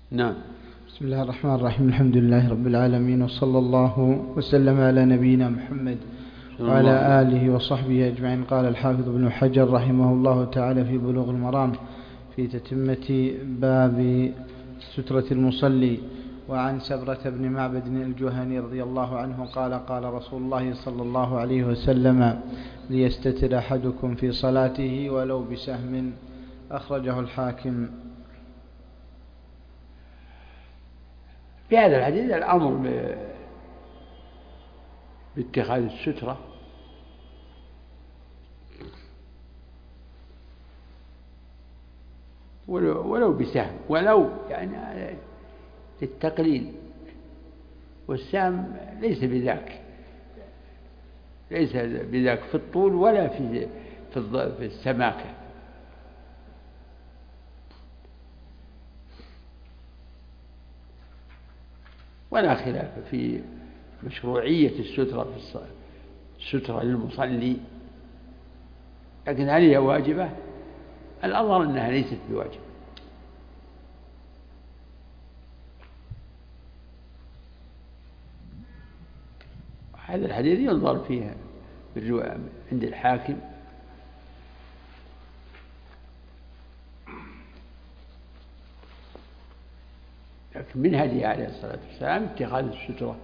نعم. بسم الله الرحمن الرحيم. الحمد لله رب العالمين، وصلى الله وسلم على نبينا محمد وعلى آله وصحبه أجمعين. قال الحافظ ابن حجر رحمه الله تعالى في بلوغ المرام في تتمة باب سترة المصلي: وعن سبرة بن معبد الجهني رضي الله عنه قال: قال رسول الله صلى الله عليه وسلم: ليستتر أحدكم في صلاته ولو بسهم. أخرجه الحاكم. في هذا الحديث الأمر باتخاذ السترة ولو بسهم، ولو يعني للتقليل، والسهم ليس بذاك في الطول ولا في السماكة. ولا خلاف في مشروعية السترة للمصلي، لكن هل هي واجبة؟ الأظهر أنها ليست بواجبة. هذا الحديث ينظر فيها عند الحاكم، لكن من هديه عليه الصلاة والسلام اتخاذ السترة.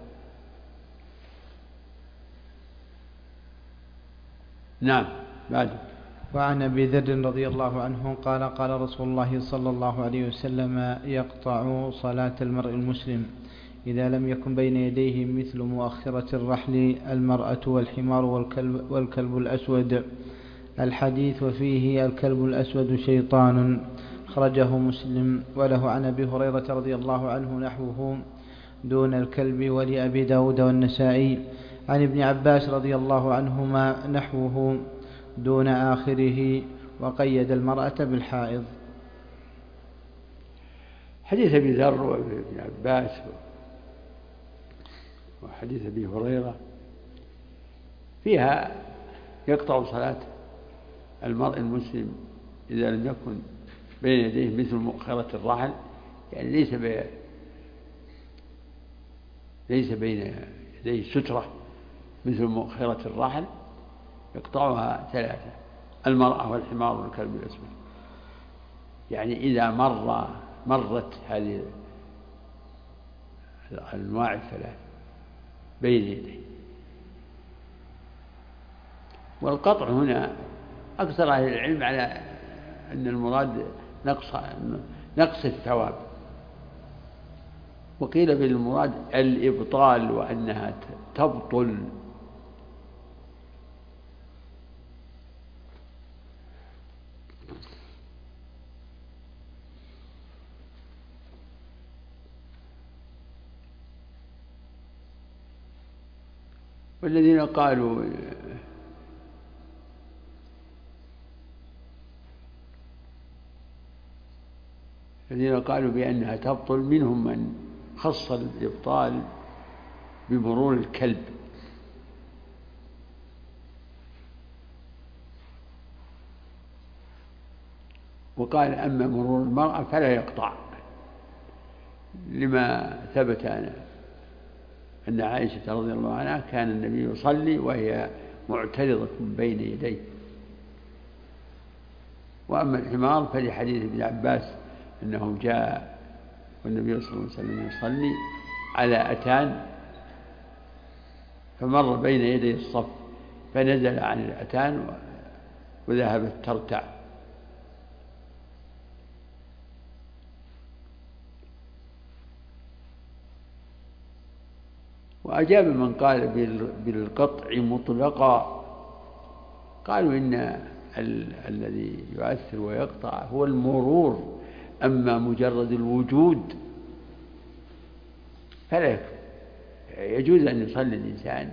نعم. بعد. وعن أبي ذر رضي الله عنه قال: قال رسول الله صلى الله عليه وسلم: يقطع صلاة المرء المسلم إذا لم يكن بين يديه مثل مؤخرة الرحل المرأة والحمار والكلب الأسود. الحديث وفيه: الكلب الأسود شيطان. خرجه مسلم. وله عن أبي هريرة رضي الله عنه نحوه دون الكلب، ولأبي داود والنسائي. عن ابن عباس رضي الله عنهما نحوه دون آخره، وقيد المرأة بالحائض. حديث أبي ذر وابن عباس وحديث أبي هريرة فيها يقطع صلاة المرء المسلم إذا لم يكن بين يديه مثل مؤخرة الرحل، يعني ليس بين يديه سترة مثل مؤخرة الرحل، يقطعها ثلاثة: المرأة والحمار والكلب الأسود. يعني إذا مرت هذه الأنواع الثلاث بين يديه. والقطع هنا أكثر أهل العلم على أن المراد نقص الثواب، وقيل بالمراد الإبطال وأنها تبطل. والذين قالوا بأنها تبطل منهم من خص الإبطال بمرور الكلب، وقال أما مرور المرأة فلا يقطع، لما ثبت أن عائشة رضي الله عنها كان النبي يصلي وهي معترضة بين يديه. وأما الحمار فلحديث ابن عباس أنه جاء والنبي صلى الله عليه وسلم يصلي على أتان، فمر بين يدي الصف فنزل عن الأتان وذهبت ترتع. وأجاب من قال بالقطع مطلقا، قالوا إن الذي يؤثر ويقطع هو المرور، أما مجرد الوجود فلا يكفي. يجوز أن يصلي الإنسان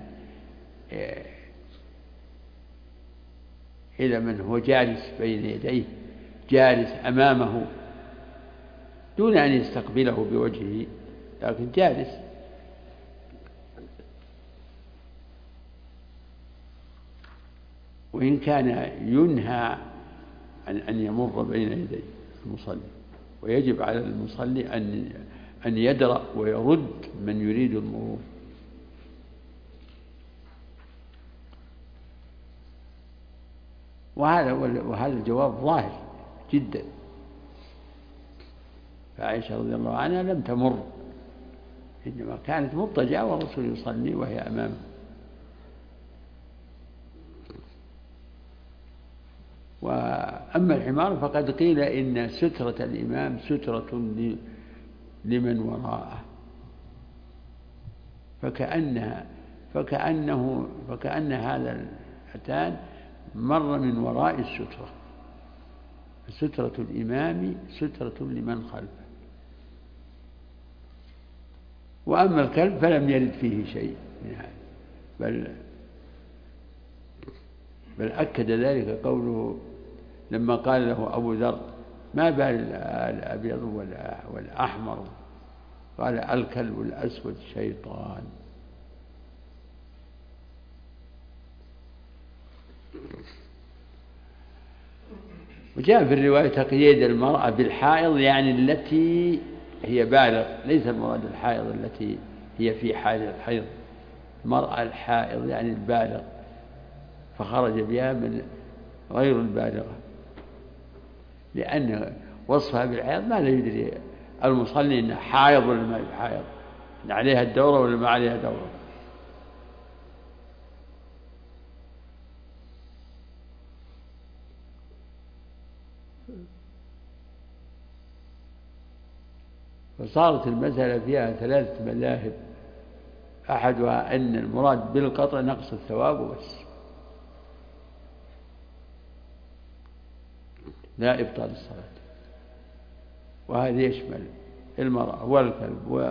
إلى من هو جالس بين يديه، جالس أمامه دون أن يستقبله بوجهه، لكن جالس. وإن كان ينهى عن أن يمر بين يدي المصلي. ويجب على المصلي أن يدرأ ويرد من يريد المرور. وهذا الجواب ظاهر جدا. فعائشة رضي الله عنها لم تمر، إنما كانت مضطجعة والرسول يصلي وهي أمامه. وأما الحمار فقد قيل إن سترة الإمام سترة لمن وراءه، فكأن هذا الأتان مر من وراء السترة. سترة الإمام سترة لمن خلفه. وأما الكلب فلم يرد فيه شيء من هذا، بل أكد ذلك قوله لما قال له أبو ذر: ما بال الأبيض والأحمر؟ قال: الكلب الأسود شيطان. وجاء في الرواية تقييد المرأة بالحائض، يعني التي هي بالغ، ليس المراد الحائض التي هي في حال الحيض، المرأة الحائض يعني البالغ، فخرج بها من غير البالغة، لأن وصفها بالحائض ما لا يدري المصلي إنها حائض ولا ما هي حائض، إن عليها الدورة ولا ما عليها دورة. فصارت المسألة فيها 3 مذاهب، أحدها أن المراد بالقطع نقص الثواب وبس، لا إبطال الصلاة، وهذا يشمل المرأة والكلب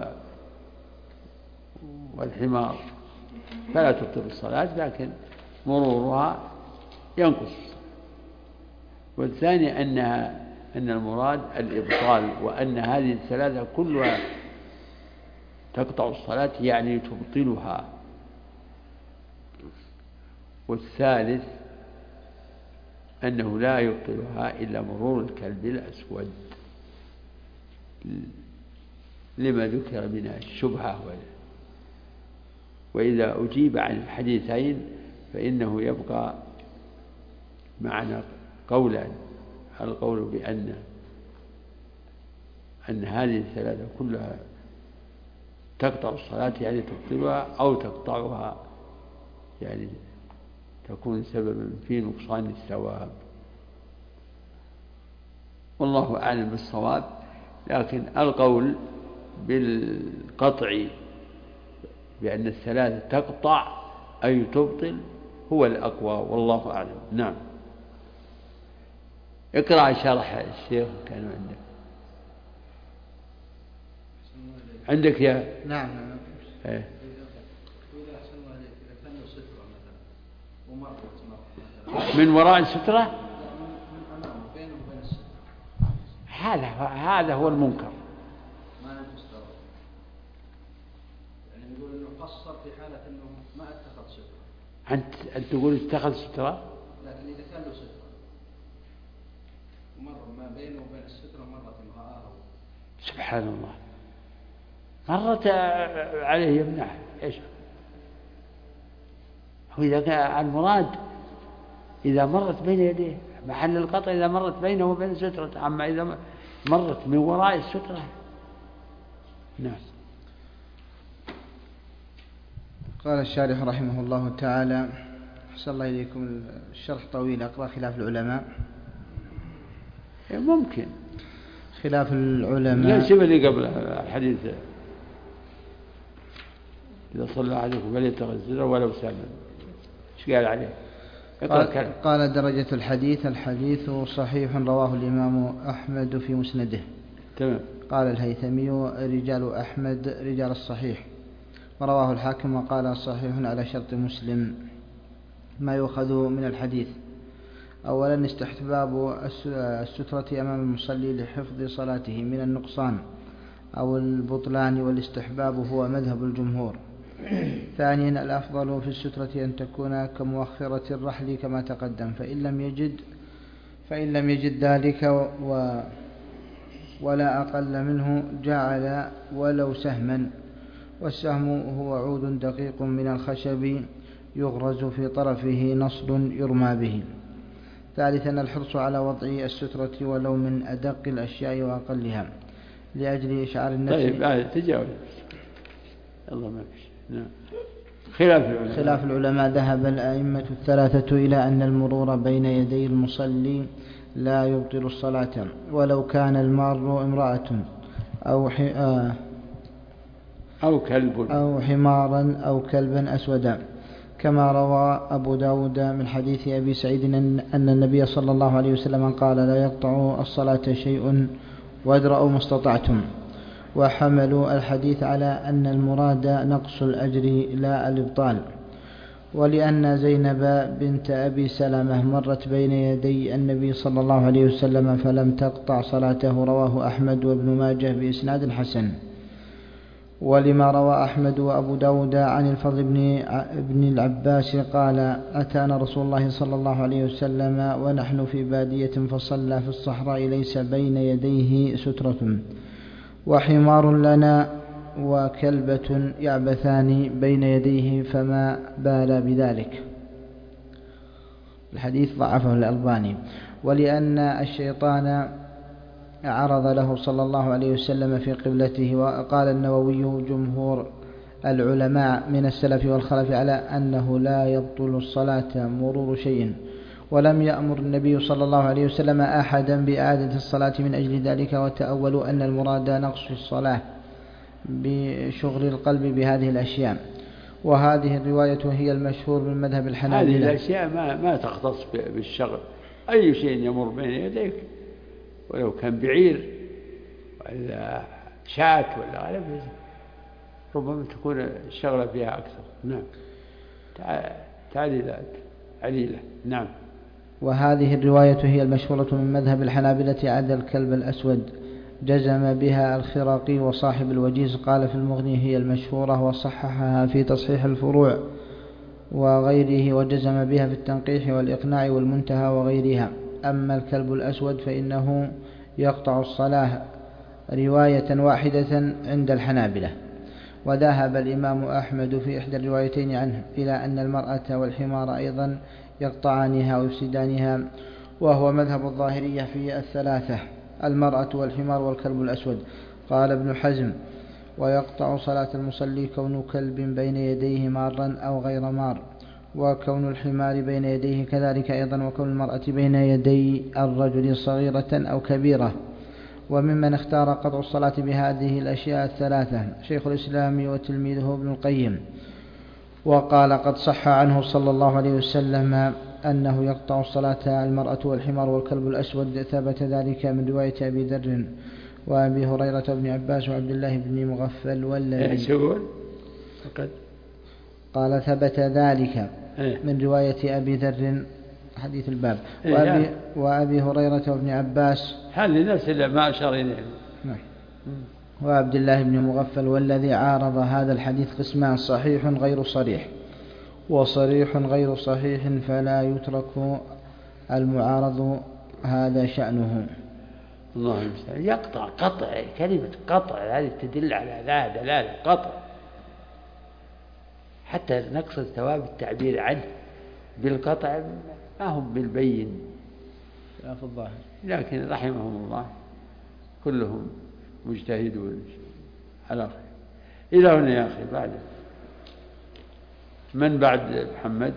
والحمار، فلا تبطل الصلاة لكن مرورها ينقص. والثاني أن المراد الإبطال، وأن هذه الثلاثة كلها تقطع الصلاة يعني تبطلها. والثالث أنه لا يبطلها إلا مرور الكلب الأسود، لما ذكر من الشبهة. وإذا أجيب عن الحديثين فإنه يبقى معنا قولان: القول بأن هذه الثلاثة كلها تقطع الصلاة يعني تبطلها، أو تقطعها يعني تكون سببا في نقصان الثواب. والله أعلم بالصواب، لكن القول بالقطع بأن الثلاثة تقطع أي تبطل هو الأقوى، والله أعلم. نعم. اقرأ شرح الشيخ كان عندك يا نعم. إيه؟ من وراء السترة هذا هو المنكر. يعني يقول انه قصر في حالة انه ما اتخذ سترة. أنت تقول اتخذ سترة، لكن إذا كان له سترة ومر ما بينه وبين السترة مرة رآها. سبحان الله، مرت عليه يمنعه. إيش هو إذا كان المراد إذا مرت بين يديه محل القطع، إذا مرت بينه وبين السترة، أما إذا مرت من وراء السترة. نعم. قال الشارح رحمه الله تعالى: أحسن الله إليكم، الشرح طويل، أقرأ خلاف العلماء. ممكن خلاف العلماء. لا شبه اللي قبل الحديث: إذا صلى عليكم فليتخذ السترة ولو ساما. ايش قال عليه؟ قال: درجة الحديث صحيح، رواه الإمام أحمد في مسنده. تمام. قال الهيثمي: رجال أحمد رجال الصحيح. ورواه الحاكم وقال: صحيح على شرط مسلم. ما يؤخذ من الحديث: أولا استحباب السترة أمام المصلي لحفظ صلاته من النقصان أو البطلان، والاستحباب هو مذهب الجمهور. ثانيا الأفضل في السترة أن تكون كمؤخرة الرحل كما تقدم، فإن لم يجد ذلك ولا أقل منه جعل ولو سهما، والسهم هو عود دقيق من الخشب يغرز في طرفه نصل يرمى به. ثالثا الحرص على وضع السترة ولو من أدق الأشياء وأقلها لأجل إشعار النفس. طيب تجاوز. الله ما فيش. نعم. خلاف العلماء ذهب الأئمة الثلاثة إلى أن المرور بين يدي المصلي لا يبطل الصلاة ولو كان المار امرأة أو حمارا أو كلبا أسودا، كما روى أبو داود من حديث أبي سعيد أن النبي صلى الله عليه وسلم قال لا يقطع الصلاة شيء وادرأوا ما استطعتم، وحملوا الحديث على أن المراد نقص الأجر لا الإبطال. ولأن زينب بنت أبي سلمة مرت بين يدي النبي صلى الله عليه وسلم فلم تقطع صلاته، رواه أحمد وابن ماجه بإسناد حسن. ولما روى أحمد وأبو داود عن الفضل بن العباس قال أتانا رسول الله صلى الله عليه وسلم ونحن في بادية فصلى في الصحراء ليس بين يديه سترة، وحمار لنا وكلبة يعبثان بين يديه فما بال بذلك. الحديث ضعفه الألباني. ولأن الشيطان عرض له صلى الله عليه وسلم في قبلته. وقال النووي جمهور العلماء من السلف والخلف على أنه لا يبطل الصلاة مرور شيء، ولم يأمر النبي صلى الله عليه وسلم أحدا بإعادة الصلاة من أجل ذلك، وتأولوا أن المراد نقص الصلاة بشغل القلب بهذه الأشياء. وهذه الرواية هي المشهور من مذهب الحنابلة. هذه الأشياء ما تختص بالشغل، أي شيء يمر بين يديك ولو كان بعير ولا شاة ولا غيره ربما تكون الشغلة فيها أكثر. نعم. تعليلات عليلة. نعم. وهذه الرواية هي المشهورة من مذهب الحنابلة عدا الكلب الأسود، جزم بها الخراقي وصاحب الوجيز قال في المغني هي المشهورة، وصححها في تصحيح الفروع وغيره، وجزم بها في التنقيح والإقناع والمنتهى وغيرها. أما الكلب الأسود فإنه يقطع الصلاة رواية واحدة عند الحنابلة. وذهب الإمام أحمد في إحدى الروايتين عنه إلى أن المرأة والحمار أيضا يقطعانها ويفسدانها، وهو مذهب الظاهرية في الثلاثة، المرأة والحمار والكلب الأسود. قال ابن حزم ويقطع صلاة المصلي كون كلب بين يديه مارا أو غير مار، وكون الحمار بين يديه كذلك أيضا، وكون المرأة بين يدي الرجل صغيرة أو كبيرة. وممن اختار قطع الصلاة بهذه الأشياء الثلاثة شيخ الإسلام وتلميذه ابن القيم، وقال قد صح عنه صلى الله عليه وسلم أنه يقطع الصلاة المرأة والحمار والكلب الأسود، ثبت ذلك من رواية أبي ذر وأبي هريرة وابن عباس وعبد الله بن مغفل والذي قال ثبت ذلك من رواية أبي ذر حديث الباب وأبي هريرة وابن عباس هذه نفس ما أشار إليه وعبد الله بن مغفل. والذي عارض هذا الحديث قسمان صحيح غير صريح وصريح غير صحيح، فلا يترك المعارض هذا شأنه. الله المستعان. يقطع قطع، كلمة قطع هذه تدل على لا دلالة قطع، حتى نقصد ثواب التعبير عنه بالقطع ما هم بالبين في الظاهر، لكن رحمهم الله كلهم مجتهدون على خير. إلى هنا يا أخي. بعد من بعد محمد؟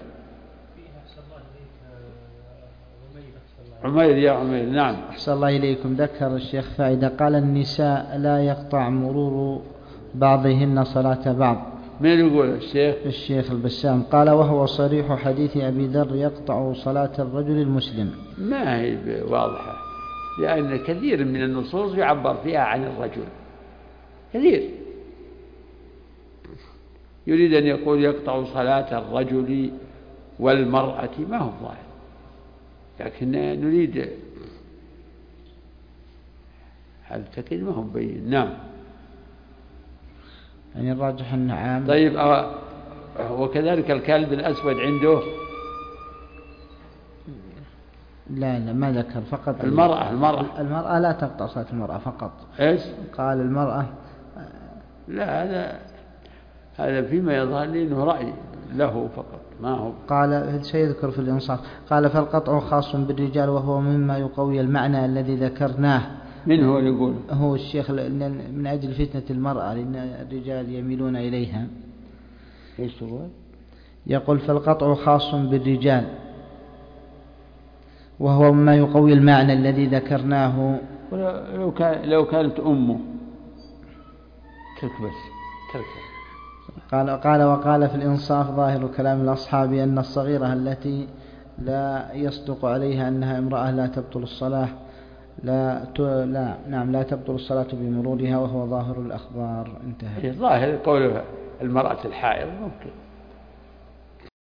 عمير. يا عمير. نعم. أحسن الله إليكم. ذكر الشيخ فائدة قال النساء لا يقطع مرور بعضهن صلاة بعض. من يقول؟ الشيخ البسام. قال وهو صريح حديث أبي ذر يقطع صلاة الرجل المسلم. ما هي واضحة، لأن كثير من النصوص يعبر فيها عن الرجل، كثير يريد أن يقول يقطع صلاة الرجل والمرأة، ما هو ظاهر، لكن نريد هذا التأكيد ما هو مبين. نعم. يعني الراجح النعام. طيب. وكذلك الكلب الأسود عنده لا ما ذكر فقط المرأة لا تقطع صلاة المرأة فقط. إيش؟ قال المرأة لا هذا فيما يظهر لي أنه رأي له فقط ما هو. قال سيذكر في الإنصاف. قال فالقطع خاص بالرجال وهو مما يقوي المعنى الذي ذكرناه. من هو يقول؟ هو الشيخ من أجل فتنة المرأة لأن الرجال يميلون إليها. إيش تقول؟ يقول فالقطع خاص بالرجال وهو مما يقوي المعنى الذي ذكرناه. لو كانت أمه تكبس تركب. قال وقال في الإنصاف ظاهر كلام الأصحاب أن الصغيرة التي لا يصدق عليها أنها امرأة لا تبطل الصلاة لا تبطل الصلاة بمرورها وهو ظاهر الأخبار. انتهى. ظاهر قول المرأة الحائض ممكن.